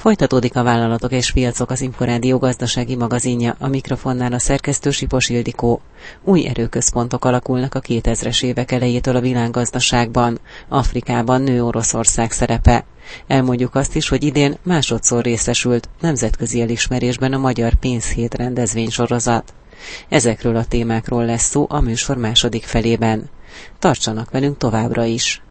Folytatódik a Vállalatok és Piacok, az Inforádió gazdasági magazinja, a mikrofonnál a szerkesztő Sipos Ildikó. Új erőközpontok alakulnak a 2000-es évek elejétől a világgazdaságban. Afrikában nő Oroszország szerepe. Elmondjuk azt is, hogy idén másodszor részesült nemzetközi elismerésben a Magyar Pénzhét rendezvénysorozat. Ezekről a témákról lesz szó a műsor második felében. Tartsanak velünk továbbra is!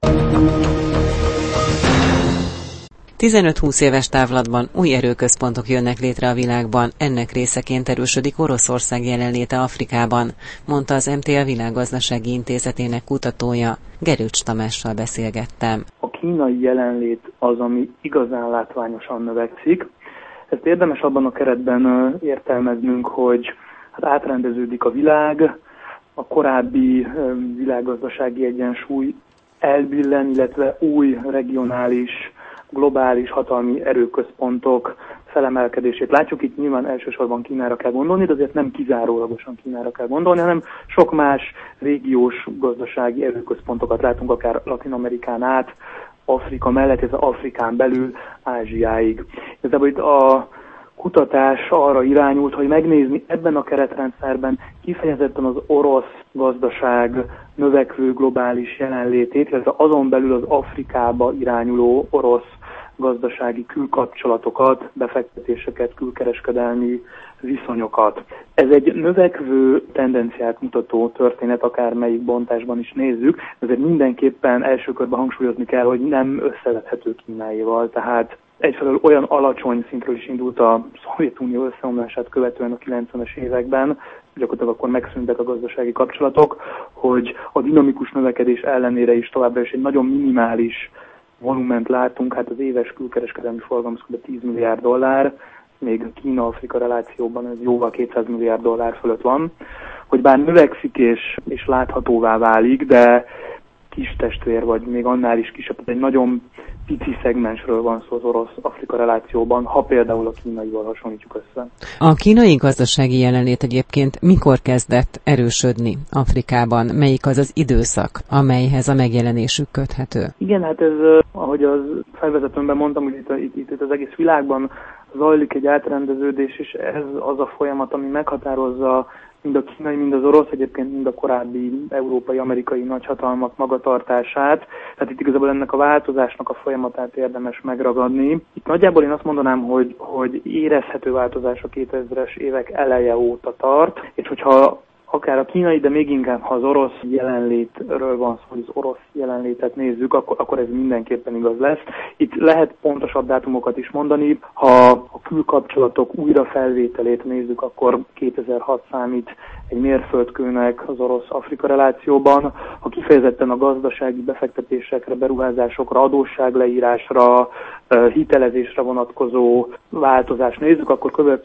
15-20 éves távlatban új erőközpontok jönnek létre a világban, ennek részeként erősödik Oroszország jelenléte Afrikában, mondta az MTA Világgazdasági Intézetének kutatója. Gerőcs Tamással beszélgettem. A kínai jelenlét az, ami igazán látványosan növekszik. Ezt érdemes abban a keretben értelmeznünk, hogy átrendeződik a világ, a korábbi világgazdasági egyensúly elbillen, illetve új regionális, globális hatalmi erőközpontok felemelkedését látjuk. Itt nyilván elsősorban Kínára kell gondolni, de azért nem kizárólagosan Kínára kell gondolni, hanem sok más régiós gazdasági erőközpontokat látunk, akár Latin-Amerikán át, Afrika mellett, ez Afrikán belül Ázsiáig. Igazából itt a kutatás arra irányult, hogy megnézni ebben a keretrendszerben kifejezetten az orosz gazdaság növekvő globális jelenlétét, illetve azon belül az Afrikába irányuló orosz gazdasági külkapcsolatokat, befektetéseket, külkereskedelmi viszonyokat. Ez egy növekvő tendenciát mutató történet, akármelyik bontásban is nézzük, ezért mindenképpen első körben hangsúlyozni kell, hogy nem összevethető Kínáéval, tehát egyfelől olyan alacsony szintről is indult a Szovjetunió összeomlását követően a 90-es években, gyakorlatilag akkor megszűntek a gazdasági kapcsolatok, hogy a dinamikus növekedés ellenére is továbbra is egy nagyon minimális volument látunk, hát az éves külkereskedelmi forgalom kb. 10 milliárd dollár, még Kína-Afrika relációban ez jóval 200 milliárd dollár fölött van, hogy bár növekszik és láthatóvá válik, de kis testvér, vagy még annál is kisebb, egy nagyon pici szegmensről van szó az orosz-Afrika relációban, ha például a kínaival hasonlítjuk össze. A kínai gazdasági jelenlét egyébként mikor kezdett erősödni Afrikában? Melyik az az időszak, amelyhez a megjelenésük köthető? Igen, hát ez, ahogy az felvezetőmben mondtam, hogy itt az egész világban zajlik egy átrendeződés, és ez az a folyamat, ami meghatározza mind a kínai, mind az orosz, egyébként mind a korábbi európai, amerikai nagyhatalmak magatartását. Tehát itt igazából ennek a változásnak a folyamatát érdemes megragadni. Itt nagyjából én azt mondanám, hogy érezhető változás a 2000-es évek eleje óta tart, és hogyha akár a kínai, de még inkább, ha az orosz jelenlétről van szó, hogy az orosz jelenlétet nézzük, akkor ez mindenképpen igaz lesz. Itt lehet pontosabb dátumokat is mondani. Ha a külkapcsolatok újrafelvételét nézzük, akkor 2006 számít egy mérföldkőnek az orosz-Afrika relációban. Ha kifejezetten a gazdasági befektetésekre, beruházásokra, adósságleírásra, hitelezésre vonatkozó változást nézzük, akkor kb.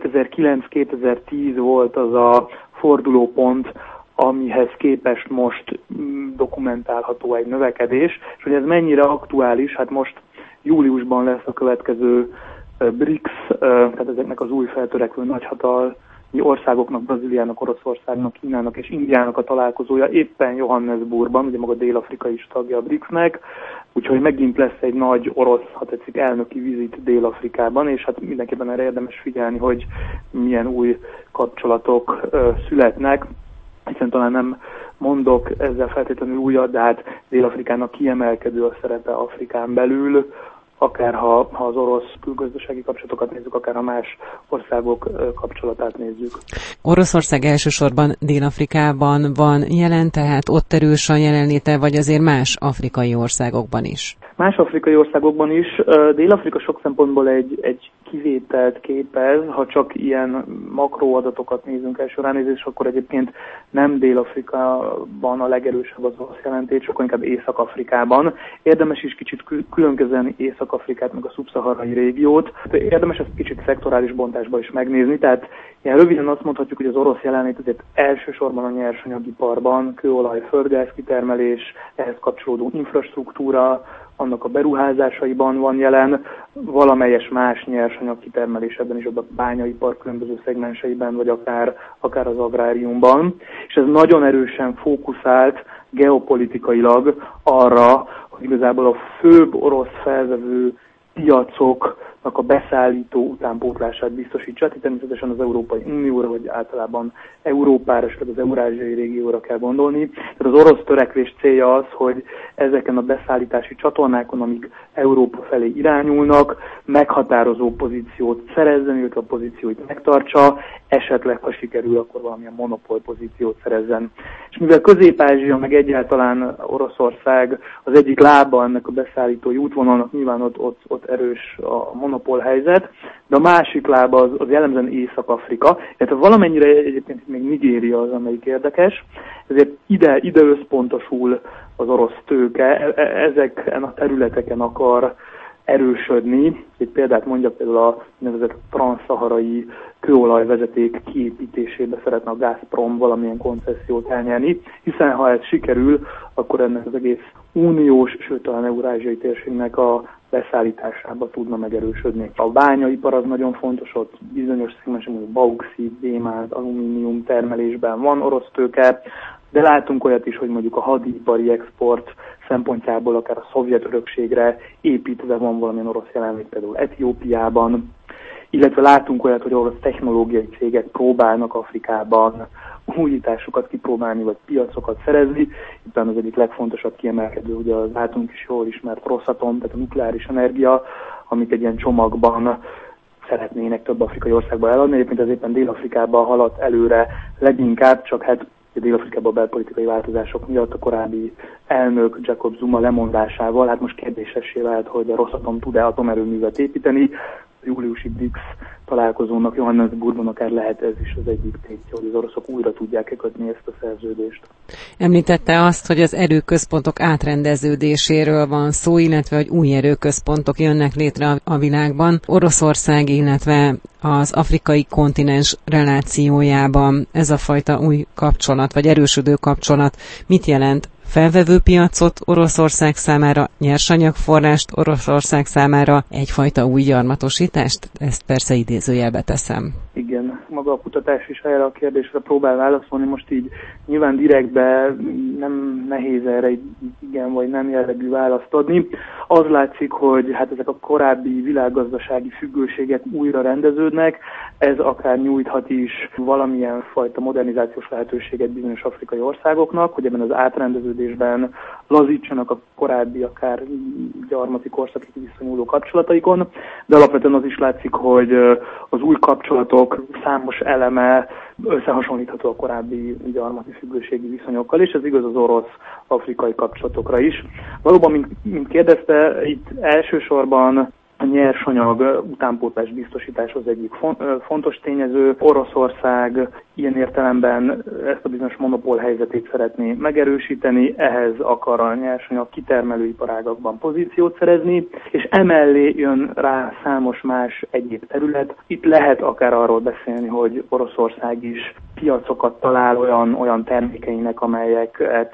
2009-2010 volt az a fordulópont, amihez képest most dokumentálható egy növekedés, és hogy ez mennyire aktuális, hát most júliusban lesz a következő BRICS, tehát ezeknek az új feltörekvő nagyhatalmi országoknak, Brazíliának, Oroszországnak, Kínának és Indiának a találkozója éppen Johannesburgban, ugye maga Dél-Afrika is tagja a BRICS-nek, úgyhogy megint lesz egy nagy orosz, ha tetszik, elnöki vizit Dél-Afrikában, és hát mindenképpen erre érdemes figyelni, hogy milyen új kapcsolatok születnek, hiszen talán nem mondok ezzel feltétlenül újat, de hát Dél-Afrikának kiemelkedő a szerepe Afrikán belül, akár ha az orosz külgazdasági kapcsolatokat nézzük, akár ha más országok kapcsolatát nézzük. Oroszország elsősorban Dél-Afrikában van jelen, tehát ott erős a jelenléte, vagy azért más afrikai országokban is? Más afrikai országokban is. Dél-Afrika sok szempontból egy kivételt képez, ha csak ilyen makroadatokat nézünk első ránézés, akkor egyébként nem Dél-Afrikában a legerősebb az orosz jelentés, sokkal inkább Észak-Afrikában. Érdemes is kicsit különkezelni Észak-Afrikát, meg a szubszaharai régiót. Érdemes ezt kicsit szektorális bontásba is megnézni, tehát ilyen röviden azt mondhatjuk, hogy az orosz jelenlét azért elsősorban a nyersanyagiparban, kőolaj, földgáz kitermelés, ehhez kapcsolódó infrastruktúra, annak a beruházásaiban van jelen, valamelyes más nyersanyag kitermelésében is, a bányaipar különböző szegmenseiben, vagy akár az agráriumban. És ez nagyon erősen fókuszált geopolitikailag arra, hogy igazából a főbb orosz felvevő piacok a beszállító utánpótlását biztosítsa. Itt természetesen az Európai Unióra, vagy általában Európára, és az eurázsiai régióra kell gondolni. Tehát az orosz törekvés célja az, hogy ezeken a beszállítási csatornákon, amik Európa felé irányulnak, meghatározó pozíciót szerezzen, illetve a pozícióit megtartsa, esetleg, ha sikerül, akkor valamilyen monopól pozíciót szerezzen. És mivel Közép-Ázsia, meg egyáltalán Oroszország az egyik lába ennek a beszállítói útvonalnak, nyilván ott erős a monopól helyzet, de a másik lába az jellemzően Észak-Afrika, illetve valamennyire egyébként még Nigéria az, amelyik érdekes, ezért ide összpontosul az orosz tőke, ezeken a területeken akar erősödni. Egy példát mondjak, például a nevezett transzszaharai kőolajvezeték kiépítésébe szeretne a Gazprom valamilyen koncessziót elnyerni, hiszen ha ez sikerül, akkor ennek az egész uniós, sőt talán eurázsiai térségnek a beszállításába tudna megerősödni. A bányaipar az nagyon fontos, ott bizonyos szegmensben bauxit, gyémánt, alumínium termelésben van orosz tőke, de látunk olyat is, hogy mondjuk a hadipari export szempontjából akár a szovjet örökségre építve van valamilyen orosz jelenlét, például Etiópiában, illetve látunk olyat, hogy orosz technológiai cégek próbálnak Afrikában újításokat kipróbálni, vagy piacokat szerezni. Itt az egyik legfontosabb kiemelkedő, ugye az általunk is jól ismert Rosatom, tehát a nukleáris energia, amik egy ilyen csomagban szeretnének több afrikai országba eladni. Egyébként az éppen Dél-Afrikában haladt előre leginkább, csak hát Dél-Afrikában a belpolitikai változások miatt a korábbi elnök Jacob Zuma lemondásával, hát most kérdésessé vált, hogy a Rosatom tud-e atomerőművet építeni. A júliusi BRICS találkozónak Johannesburgban akár lehet ez is az egyik tétje, hogy az oroszok újra tudják kötni ezt a szerződést. Említette azt, hogy az erőközpontok átrendeződéséről van szó, illetve hogy új erőközpontok jönnek létre a világban. Oroszország, illetve az afrikai kontinens relációjában ez a fajta új kapcsolat, vagy erősödő kapcsolat mit jelent? Felvevő piacot Oroszország számára, nyersanyagforrást Oroszország számára, egyfajta új gyarmatosítást? Ezt persze idézőjelbe teszem. Igen, maga a kutatás is erre a kérdésre próbál válaszolni. Most így nyilván direktbe nem nehéz erre egy igen vagy nem jellegű választ adni. Az látszik, hogy hát ezek a korábbi világgazdasági függőségek újra rendeződnek, ez akár nyújthat is valamilyen fajta modernizációs lehetőséget bizonyos afrikai országoknak, hogy ebben az átrendeződésben lazítsanak a korábbi akár gyarmati korszakig visszanyúló kapcsolataikon, de alapvetően az is látszik, hogy az új kapcsolatok számos eleme összehasonlítható a korábbi gyarmati függőségi viszonyokkal, és ez igaz az orosz-afrikai kapcsolatokra is. Valóban, mint kérdezte, itt elsősorban a nyersanyag utánpótlás biztosítás az egyik fontos tényező. Oroszország ilyen értelemben ezt a bizonyos monopól helyzetét szeretné megerősíteni, ehhez akar a nyersanyag kitermelő iparágakban pozíciót szerezni, és emellé jön rá számos más egyéb terület. Itt lehet akár arról beszélni, hogy Oroszország is piacokat talál olyan termékeinek, amelyeket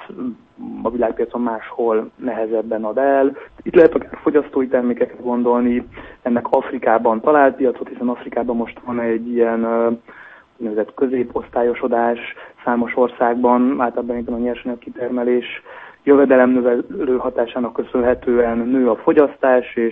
a világpiacon máshol nehezebben ad el. Itt lehet akár fogyasztói termékekre gondolni, ennek Afrikában talált piacot, hiszen Afrikában most van egy ilyen úgynevezett középosztályosodás számos országban, általában a nyersanyag kitermelés jövedelemnövelő hatásának köszönhetően nő a fogyasztás, és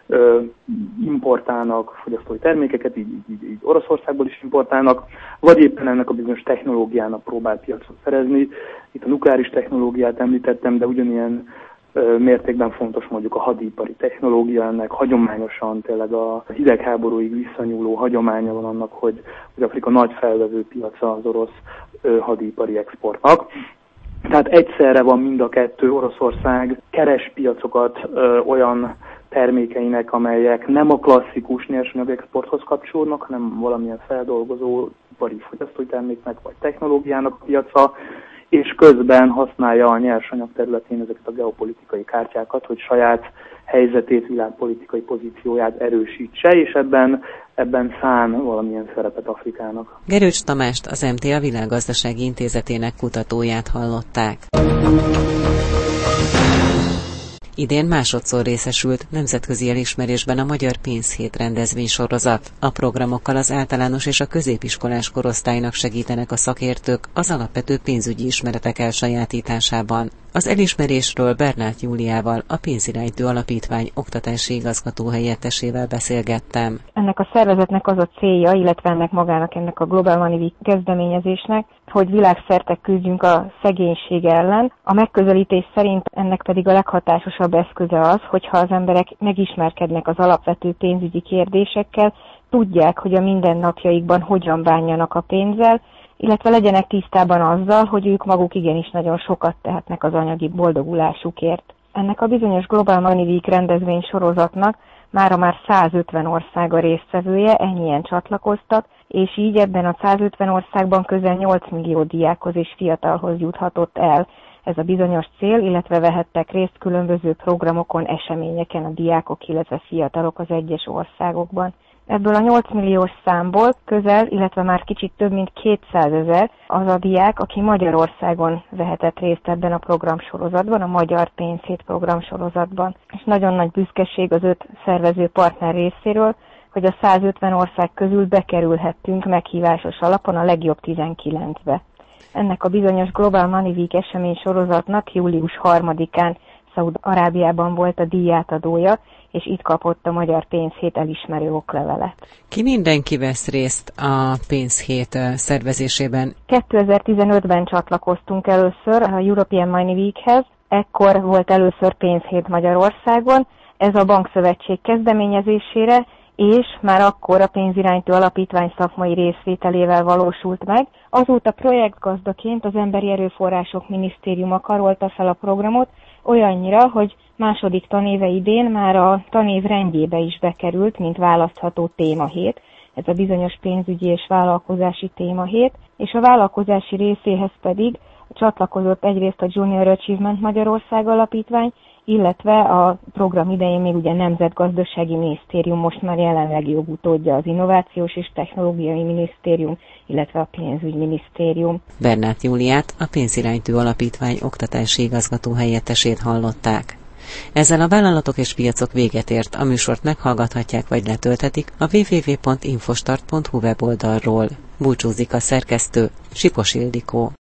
importálnak fogyasztói termékeket, így Oroszországból is importálnak, vagy éppen ennek a bizonyos technológiának próbál piacot szerezni. Itt a nukleáris technológiát említettem, de ugyanilyen mértékben fontos mondjuk a hadipari technológia, ennek hagyományosan tényleg a hidegháborúig visszanyúló hagyománya van annak, hogy Afrika nagy felvevő piaca az orosz hadipari exportnak. Tehát egyszerre van mind a kettő. Oroszország keres piacokat olyan termékeinek, amelyek nem a klasszikus nyersanyag exporthoz kapcsolódnak, hanem valamilyen feldolgozó ipari fogyasztói terméknek vagy technológiának a piaca, és közben használja a nyersanyag területén ezeket a geopolitikai kártyákat, hogy saját helyzetét, világpolitikai pozícióját erősítse, és ebben szán valamilyen szerepet Afrikának. Gerőcs Tamást, az MTA Világgazdasági Intézetének kutatóját hallották. Idén másodszor részesült nemzetközi elismerésben a Magyar Pénzhét rendezvénysorozat. A programokkal az általános és a középiskolás korosztálynak segítenek a szakértők az alapvető pénzügyi ismeretek elsajátításában. Az elismerésről Bernát Júliával, a Pénziránytű Alapítvány oktatási igazgató helyettesével beszélgettem. Ennek a szervezetnek az a célja, illetve ennek a Global Money Week kezdeményezésnek, hogy világszerte küzdjünk a szegénység ellen. A megközelítés szerint ennek pedig a leghatásosabb eszköze az, hogyha az emberek megismerkednek az alapvető pénzügyi kérdésekkel, tudják, hogy a mindennapjaikban hogyan bánjanak a pénzzel, illetve legyenek tisztában azzal, hogy ők maguk igenis nagyon sokat tehetnek az anyagi boldogulásukért. Ennek a bizonyos Global Money Week rendezvény sorozatnak már 150 ország a résztvevője, ennyien csatlakoztak, és így ebben a 150 országban közel 8 millió diákhoz és fiatalhoz juthatott el ez a bizonyos cél, illetve vehettek részt különböző programokon, eseményeken a diákok, illetve fiatalok az egyes országokban. Ebből a 8 milliós számból közel, illetve már kicsit több mint 200 000 az a diák, aki Magyarországon vehetett részt ebben a programsorozatban, a Magyar Pénzhét programsorozatban. És nagyon nagy büszkeség az 5 szervező partner részéről, hogy a 150 ország közül bekerülhettünk meghívásos alapon a legjobb 19-be. Ennek a bizonyos Global Money Week esemény sorozatnak július 3-án Szaúd-Arábiában volt a díjátadója, és itt kapott a Magyar Pénzhét elismerő oklevelet. Ki mindenki vesz részt a Pénzhét szervezésében? 2015-ben csatlakoztunk először a European Money Weekhez, ekkor volt először Pénzhét Magyarországon, ez a Bankszövetség kezdeményezésére, és már akkor a Pénziránytű Alapítvány szakmai részvételével valósult meg. Azóta projektgazdaként az Emberi Erőforrások Minisztériuma karolta fel a programot, olyannyira, hogy második tanéve idén már a tanév rendjébe is bekerült, mint választható témahét. Ez a bizonyos pénzügyi és vállalkozási témahét, és a vállalkozási részéhez pedig csatlakozott egyrészt a Junior Achievement Magyarország Alapítvány, illetve a program idején még ugye Nemzetgazdasági Minisztérium, most már jelenleg jogutódja az Innovációs és Technológiai Minisztérium, illetve a Pénzügyminisztérium. Bernát Júliát, a Pénziránytű Alapítvány oktatási igazgató helyettesét hallották. Ezzel a vállalatok és piacok véget ért, a műsort meghallgathatják vagy letölthetik a www.infostart.hu weboldalról. Búcsúzik a szerkesztő, Sipos Ildikó.